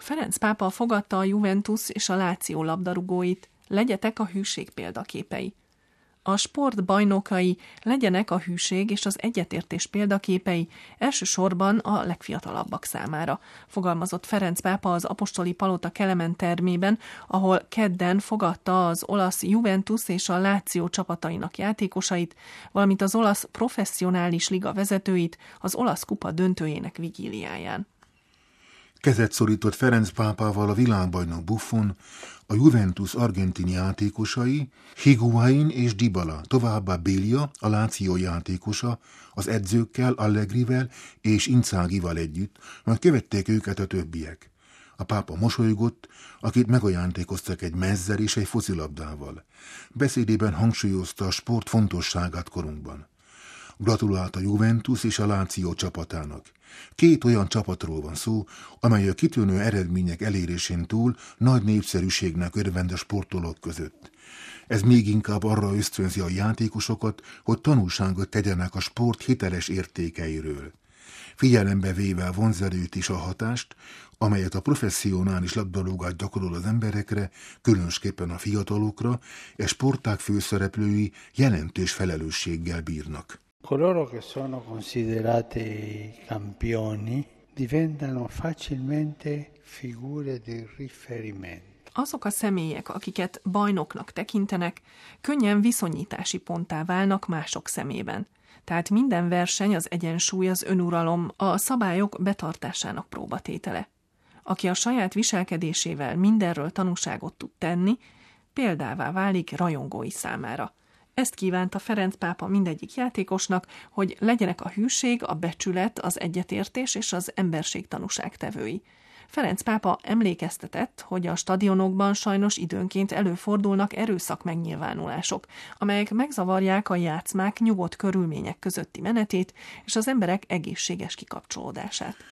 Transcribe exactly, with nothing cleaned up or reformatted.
Ferenc pápa fogadta a Juventus és a Lazio labdarúgóit, legyetek a hűség példaképei. A sport bajnokai legyenek a hűség és az egyetértés példaképei elsősorban a legfiatalabbak számára, fogalmazott Ferenc pápa az apostoli palota Kelemen termében, ahol kedden fogadta az olasz Juventus és a Lazio csapatainak játékosait, valamint az olasz professzionális liga vezetőit az olasz kupa döntőjének vigíliáján. Kezet szorított Ferenc pápával a világbajnok Buffon, a Juventus argentin játékosai, Higuain és Dybala, továbbá Biglia, a Lazio játékosa, az edzőkkel, Allegrivel és Inzaghival együtt, majd követték őket a többiek. A pápa mosolygott, akit megajándékoztak egy mezzel és egy focilabdával. Beszédében hangsúlyozta a sport fontosságát korunkban. Gratulált a Juventus és a Lazio csapatának. Két olyan csapatról van szó, amely a kitűnő eredmények elérésén túl nagy népszerűségnek örvend a sportolók között. Ez még inkább arra ösztönzi a játékosokat, hogy tanulságot tegyenek a sport hiteles értékeiről. Figyelembe véve a vonzerőt és a hatást, amelyet a professzionális labdarúgás gyakorol az emberekre, különösképpen a fiatalokra, e sportág főszereplői jelentős felelősséggel bírnak. Coloro che sono considerati campioni diventano facilmente figure di riferimento. Azok a személyek, akiket bajnoknak tekintenek, könnyen viszonyítási ponttá válnak mások szemében. Tehát minden verseny az egyensúly, az önuralom, a szabályok betartásának próbatétele. Aki a saját viselkedésével mindenről tanúságot tud tenni, példává válik rajongói számára. Ezt kívánta Ferenc pápa mindegyik játékosnak, hogy legyenek a hűség, a becsület, az egyetértés és az emberség tanúságtevői. Ferenc pápa emlékeztetett, hogy a stadionokban sajnos időnként előfordulnak erőszak megnyilvánulások, amelyek megzavarják a játszmák nyugodt körülmények közötti menetét és az emberek egészséges kikapcsolódását.